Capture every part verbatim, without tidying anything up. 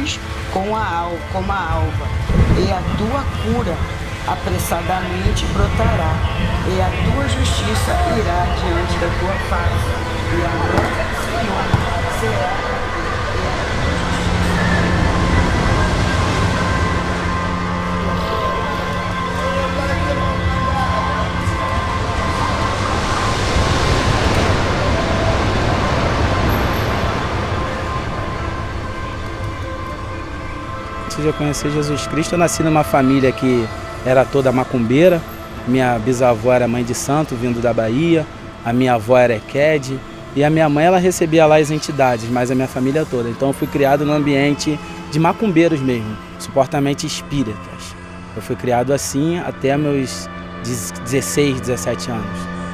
luz com a al, como a alva, e a tua cura apressadamente brotará, e a tua justiça irá diante da tua face, e a glória do Senhor será. Antes de eu conhecer Jesus Cristo, eu nasci numa família que era toda macumbeira. Minha bisavó era mãe de santo, vindo da Bahia. A minha avó era equede. E a minha mãe, ela recebia lá as entidades, mas a minha família toda. Então eu fui criado num ambiente de macumbeiros mesmo, supostamente espíritas. Eu fui criado assim até meus dezesseis, dezessete anos.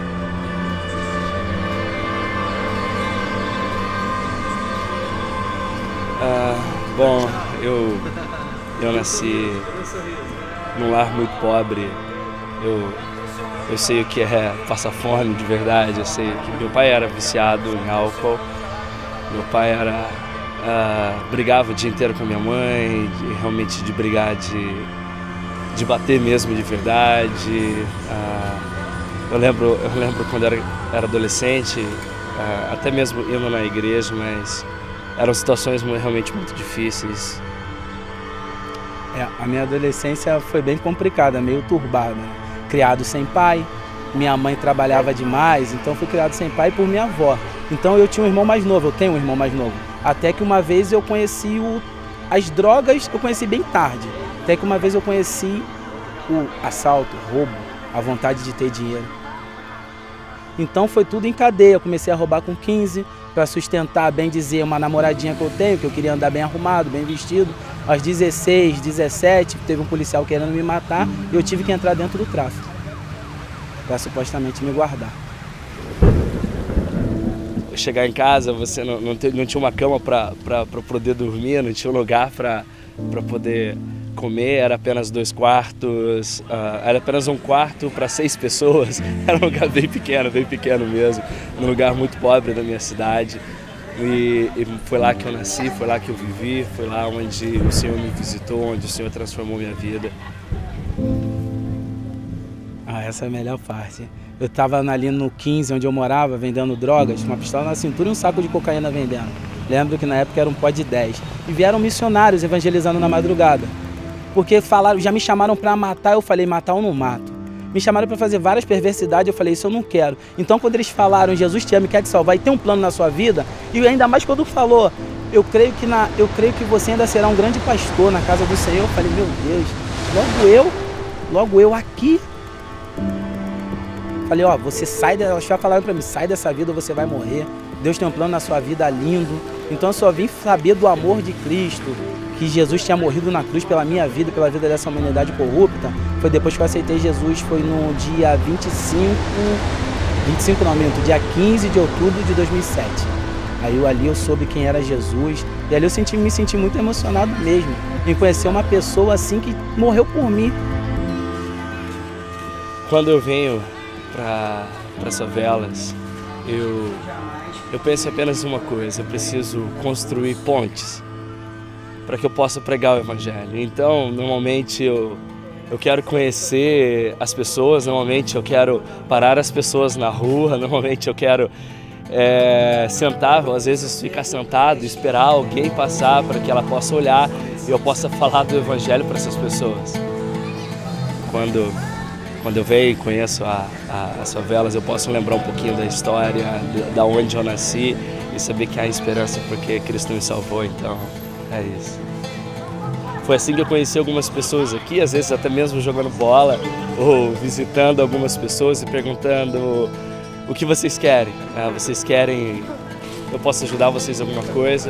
Ah, bom, eu, eu nasci num lar muito pobre. Eu, eu sei o que é passar fome de verdade. Eu sei que meu pai era viciado em álcool. Meu pai era ah, brigava o dia inteiro com a minha mãe, de, realmente de brigar, de, de bater mesmo de verdade. Ah, eu lembro, eu lembro quando eu era, era adolescente, ah, até mesmo indo na igreja, mas eram situações realmente muito difíceis. É, a minha adolescência foi bem complicada, meio turbada. Criado sem pai, minha mãe trabalhava demais, então fui criado sem pai por minha avó. Então eu tinha um irmão mais novo, eu tenho um irmão mais novo. Até que uma vez eu conheci o, as drogas, eu conheci bem tarde. Até que uma vez eu conheci o assalto, o roubo, a vontade de ter dinheiro. Então foi tudo em cadeia, eu comecei a roubar com quinze, para sustentar, bem dizer, uma namoradinha que eu tenho, que eu queria andar bem arrumado, bem vestido. Aos dezesseis, dezessete, teve um policial querendo me matar e eu tive que entrar dentro do tráfico, para supostamente me guardar. Chegar em casa, você não, não, te, não tinha uma cama para poder dormir, não tinha um lugar para poder comer, era apenas dois quartos, uh, era apenas um quarto para seis pessoas, era um lugar bem pequeno, bem pequeno mesmo, um lugar muito pobre da minha cidade. E, e foi lá que eu nasci, foi lá que eu vivi, foi lá onde o Senhor me visitou, onde o Senhor transformou minha vida. Ah, essa é a melhor parte. Eu estava ali no quinze, onde eu morava, vendendo drogas, uma pistola na cintura e um saco de cocaína vendendo. Lembro que na época era um pó de dez. E vieram missionários evangelizando na madrugada. Porque falaram, já me chamaram para matar, eu falei, matar eu não mato. Me chamaram para fazer várias perversidades, eu falei, isso eu não quero. Então quando eles falaram, Jesus te ama e quer te salvar e tem um plano na sua vida, e ainda mais quando falou, eu creio que, na, eu creio que você ainda será um grande pastor na casa do Senhor, eu falei, meu Deus, logo eu, logo eu aqui. Falei, ó, você sai, elas já falaram para mim, sai dessa vida, você vai morrer. Deus tem um plano na sua vida lindo. Então eu só vim saber do amor de Cristo, que Jesus tinha morrido na cruz pela minha vida, pela vida dessa humanidade corrupta. Foi depois que eu aceitei Jesus, foi no dia vinte e cinco, vinte e cinco não, minto, dia quinze de outubro de dois mil e sete. Aí eu, ali eu soube quem era Jesus, e ali eu senti, me senti muito emocionado mesmo, em conhecer uma pessoa assim que morreu por mim. Quando eu venho para as favelas, eu, eu penso apenas uma coisa, eu preciso construir pontes para que eu possa pregar o Evangelho. Então, normalmente eu, eu quero conhecer as pessoas, normalmente eu quero parar as pessoas na rua, normalmente eu quero é, sentar, ou às vezes ficar sentado, esperar alguém passar para que ela possa olhar e eu possa falar do Evangelho para essas pessoas. Quando, quando eu venho e conheço a, a, as favelas, eu posso lembrar um pouquinho da história, de, da onde eu nasci e saber que há esperança porque Cristo me salvou, então é isso. Foi assim que eu conheci algumas pessoas aqui, às vezes até mesmo jogando bola ou visitando algumas pessoas e perguntando o que vocês querem. Né? Vocês querem, eu posso ajudar vocês em alguma coisa?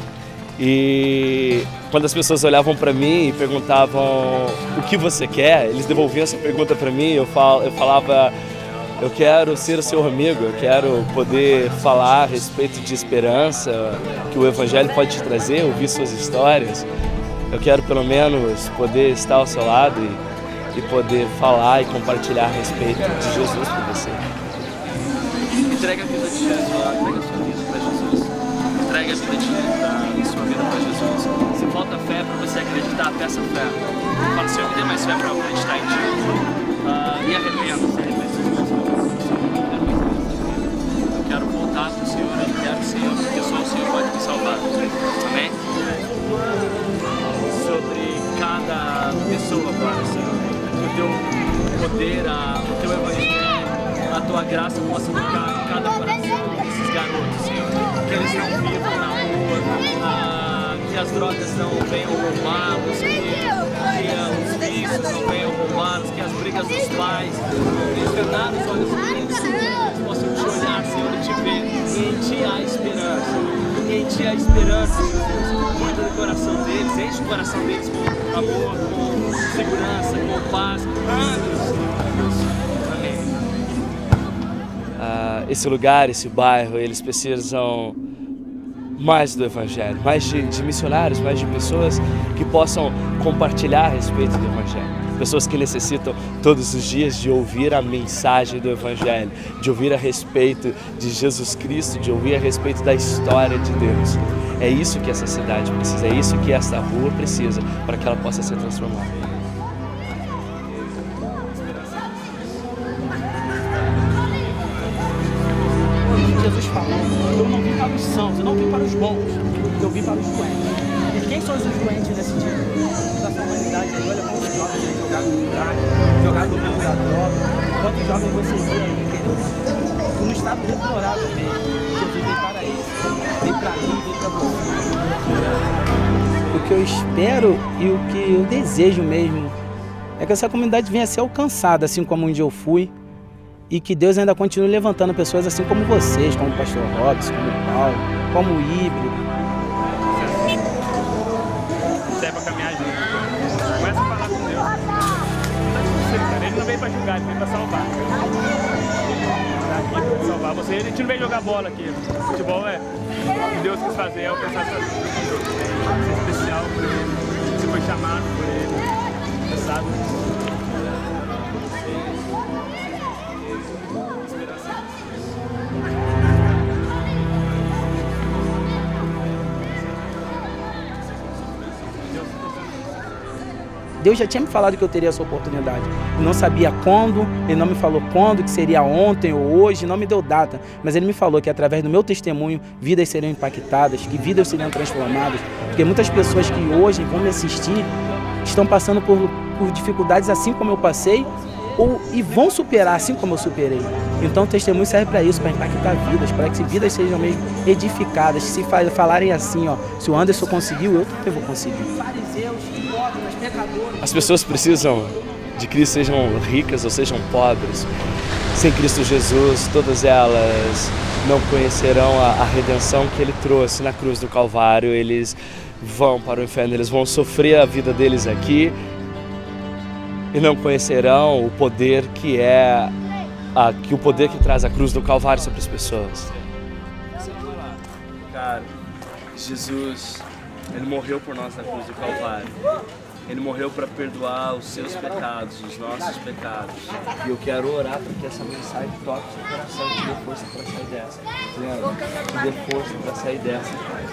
E quando as pessoas olhavam para mim e perguntavam o que você quer, eles devolviam essa pergunta para mim, eu, fal, eu falava, eu quero ser o seu amigo, eu quero poder falar a respeito de esperança, que o Evangelho pode te trazer, ouvir suas histórias. Eu quero pelo menos poder estar ao seu lado e, e poder falar e compartilhar a respeito de Jesus para você. Entrega a vida de Jesus, entrega a sua vida para Jesus. entregue a vida de a sua vida para Jesus. Se falta fé para você acreditar, peça fé. Fala, Senhor, me dê mais fé para eu acreditar em Ti. Uh, e arrependa-se, arrependa-se. Eu quero voltar para o Senhor, eu quero, Senhor, porque só o Senhor pode me salvar. Amém? Sobre cada pessoa agora, Senhor, que o Teu poder, a, o Teu Evangelho, a Tua graça possa tocar em cada coração desses garotos, Senhor. Que eles não vivam na rua, ah, que as drogas não venham roubá-los, que, que ah, os vícios não venham roubá-los, que as brigas dos pais não venham enganar os olhos deles, que eles possam te olhar, Senhor, e te ver. E em Ti há esperança, e em Ti há esperança, Jesus. Cuida do coração deles, enche o coração deles com amor, com segurança, com paz. Ah, meu Senhor, amém. Ah, esse lugar, esse bairro, eles precisam mais do Evangelho, mais de, de missionários, mais de pessoas que possam compartilhar a respeito do Evangelho. Pessoas que necessitam todos os dias de ouvir a mensagem do Evangelho, de ouvir a respeito de Jesus Cristo, de ouvir a respeito da história de Deus. É isso que essa cidade precisa, é isso que essa rua precisa para que ela possa ser transformada. Jesus falou, eu não vim para os sãos, eu não vim para os bons, eu vim para os doentes. E quem são os doentes nesse dia? Dessa humanidade aí, olha como os jovens aí jogados no crack, jogados no mundo da droga. Quantos jovens você vê aí, querido? Num estado deplorável mesmo. Jesus vem para isso, vem para mim, vem para você. O que eu espero e o que eu desejo mesmo é que essa comunidade venha a ser alcançada, assim como um dia eu fui. E que Deus ainda continue levantando pessoas assim como vocês, como o pastor Robson, como o Paulo, como o Híbrido. Se é pra caminhar junto, começa a falar com Deus. Você, cara, ele não veio pra julgar, ele veio pra salvar. Ele tá aqui pra salvar você. A gente não veio jogar bola aqui. Futebol é o que Deus quis fazer, é alcançar essa vida. É especial por ele. Você foi chamado por ele. Você sabe? Deus já tinha me falado que eu teria essa oportunidade. Eu não sabia quando, Ele não me falou quando, que seria ontem ou hoje, não me deu data. Mas Ele me falou que através do meu testemunho, vidas seriam impactadas, que vidas seriam transformadas. Porque muitas pessoas que hoje vão me assistir estão passando por, por dificuldades assim como eu passei, ou, e vão superar assim como eu superei. Então o testemunho serve para isso, para impactar vidas, para que vidas sejam mesmo edificadas. Se falarem assim, ó, se o Anderson conseguiu, eu também vou conseguir. As pessoas precisam de Cristo, sejam ricas ou sejam pobres. Sem Cristo Jesus, todas elas não conhecerão a, a redenção que Ele trouxe na cruz do Calvário. Eles vão para o inferno, eles vão sofrer a vida deles aqui e não conhecerão o poder que é a, que o poder que traz a cruz do Calvário sobre as pessoas. Cara, Jesus, Ele morreu por nós na cruz do Calvário. Ele morreu para perdoar os seus pecados, os nossos pecados. E eu quero orar para que essa mensagem toque o seu coração e te dê força para sair dessa. Te dê força para sair dessa.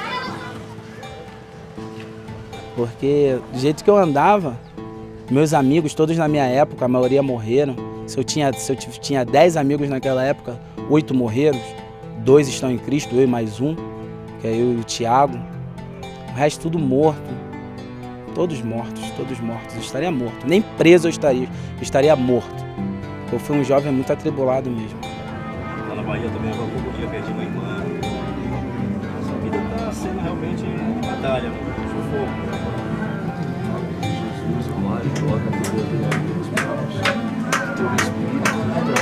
Porque do jeito que eu andava, meus amigos, todos na minha época, a maioria morreram. Se eu tinha, se eu tinha dez amigos naquela época, oito morreram. Dois estão em Cristo, eu e mais um, que é eu e o Tiago. O resto tudo morto. Todos mortos, todos mortos. Eu estaria morto. Nem preso eu estaria. Eu estaria morto. Eu fui um jovem muito atribulado mesmo. Lá na Bahia também, agora há pouco dia perdi uma irmã. Essa vida está sendo realmente batalha, sufoco. Jesus, glória, coloca a tua vida nos meus. Teu Espírito,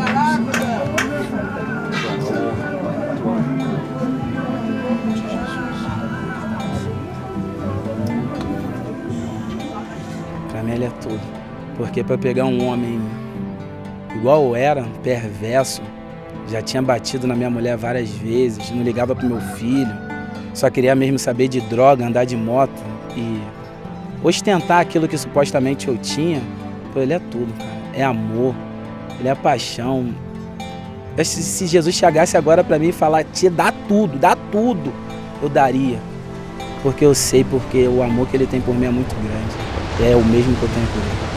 Pra mim ele é tudo. Porque para pegar um homem igual eu era, perverso, já tinha batido na minha mulher várias vezes, não ligava pro meu filho, só queria mesmo saber de droga, andar de moto e ostentar aquilo que supostamente eu tinha, pô, ele é tudo, cara. É amor, ele é paixão. Se Jesus chegasse agora pra mim e falar, te dá tudo, dá tudo, eu daria. Porque eu sei, porque o amor que ele tem por mim é muito grande. É o mesmo que eu tenho por ele.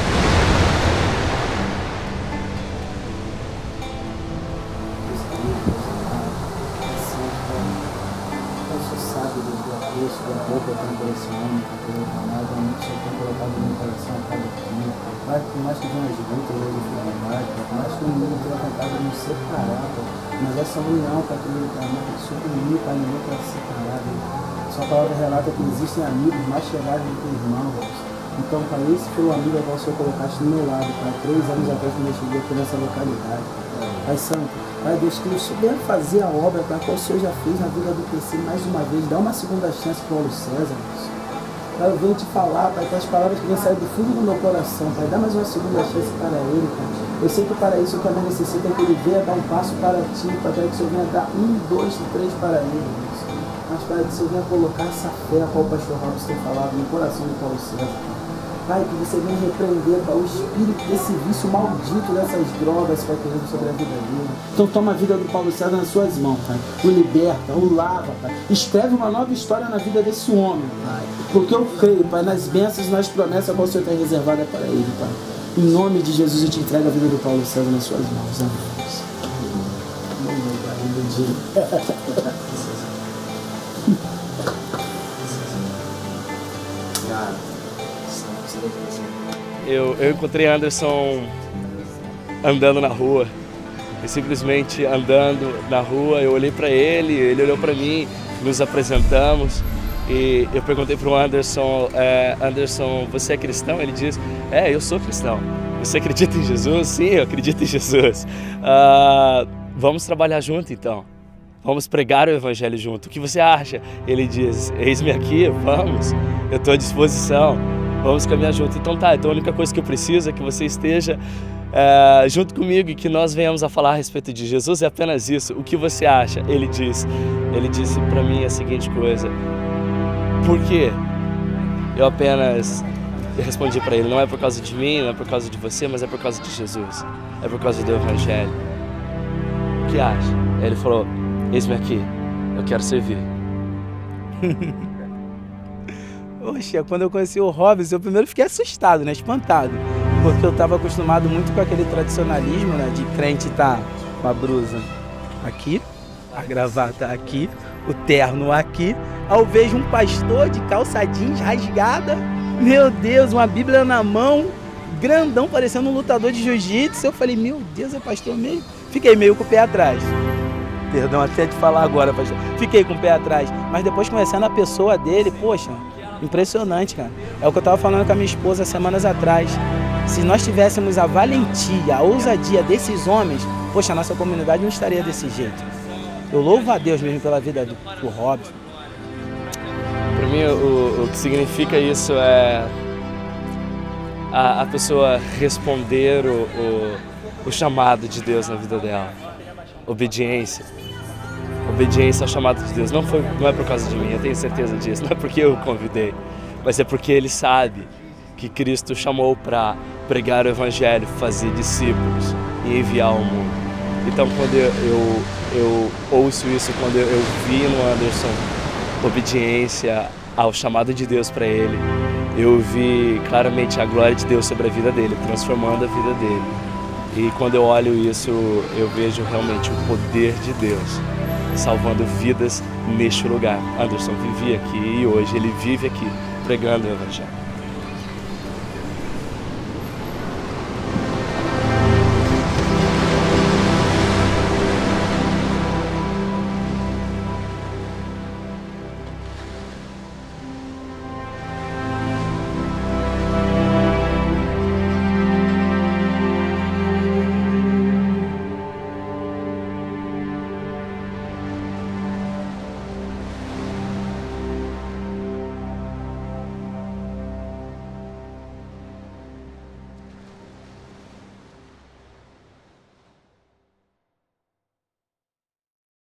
Isso, do amor que eu tenho por esse homem, por esse amado, realmente eu tenho colocado no meu coração a cada dia. Pai, por mais que venha as lutas, as dificuldades, por mais que o mundo tenha tentado nos separar, Pai, mas essa união, Pai, que ele está suprimir, Pai, ninguém para se separar. Sua palavra relata que existem amigos mais chegados do que irmãos. Então, Pai, esse foi o amigo ao qual o Senhor colocaste do meu lado, Pai, três anos atrás quando eu cheguei aqui nessa localidade. Pai Santo, Pai Deus, que eu souber fazer a obra para a qual o Senhor já fez na vida do P C mais uma vez, dá uma segunda chance para o Paulo César, Deus. Pai, eu venho te falar, Pai, com as palavras que vêm sair do fundo do meu coração, Pai, dá mais uma segunda chance para ele, Pai. Eu sei que para isso o que a minha necessita é que ele venha dar um passo para ti, Pai, para que o Senhor venha dar um, dois e três para ele, Deus. Mas, Pai, que o Senhor venha colocar essa fé a qual o pastor Robson tem falado no coração do Paulo César, Pai. Pai, que você venha repreender, Pai, o espírito desse vício maldito dessas drogas, Pai, que vem sobre a vida dele. Então toma a vida do Paulo César nas suas mãos, Pai. O liberta, o lava, Pai. Escreve uma nova história na vida desse homem, Pai. Porque eu creio, Pai, nas bênçãos e nas promessas que o Senhor tem reservada para ele, Pai. Em nome de Jesus eu te entrego a vida do Paulo César nas suas mãos. Amém. Eu, eu encontrei Anderson andando na rua, e simplesmente andando na rua, eu olhei para ele, ele olhou para mim, nos apresentamos e eu perguntei para o Anderson, é, Anderson, você é cristão? Ele disse, é, eu sou cristão. Você acredita em Jesus? Sim, eu acredito em Jesus. Ah, vamos trabalhar junto então. Vamos pregar o evangelho junto. O que você acha? Ele diz, eis-me aqui, vamos, eu estou à disposição. Vamos caminhar junto. Então tá, então a única coisa que eu preciso é que você esteja é, junto comigo e que nós venhamos a falar a respeito de Jesus, é apenas isso. O que você acha? Ele disse, ele disse para mim a seguinte coisa, por quê? Eu apenas eu respondi para ele, não é por causa de mim, não é por causa de você, mas é por causa de Jesus, é por causa do evangelho. O que acha? Ele falou, eis-me aqui, eu quero servir. Poxa, quando eu conheci o Robson, eu primeiro fiquei assustado, né, espantado, porque eu estava acostumado muito com aquele tradicionalismo, né, de crente estar com a blusa aqui, a gravata aqui, o terno aqui, aí eu vejo um pastor de calça jeans rasgada, meu Deus, uma Bíblia na mão, grandão, parecendo um lutador de jiu-jitsu. Eu falei, meu Deus, é pastor mesmo? Fiquei meio com o pé atrás. Perdão até de falar agora, pastor. Fiquei com o pé atrás, mas depois conhecendo a pessoa dele, poxa, impressionante, cara. É o que eu estava falando com a minha esposa semanas atrás. Se nós tivéssemos a valentia, a ousadia desses homens, poxa, a nossa comunidade não estaria desse jeito. Eu louvo a Deus mesmo pela vida do, do Robson. Para mim, o, o que significa isso é a, a pessoa responder o, o, o chamado de Deus na vida dela. Obediência. Obediência ao chamado de Deus. Não, foi, não é por causa de mim, eu tenho certeza disso. Não é porque eu o convidei, mas é porque ele sabe que Cristo chamou para pregar o Evangelho, fazer discípulos e enviar ao mundo. Então, quando eu, eu, eu ouço isso, quando eu, eu vi no Anderson obediência ao chamado de Deus para ele, eu vi claramente a glória de Deus sobre a vida dele, transformando a vida dele. E quando eu olho isso, eu vejo realmente o poder de Deus salvando vidas neste lugar. Anderson vivia aqui e hoje ele vive aqui pregando o Evangelho.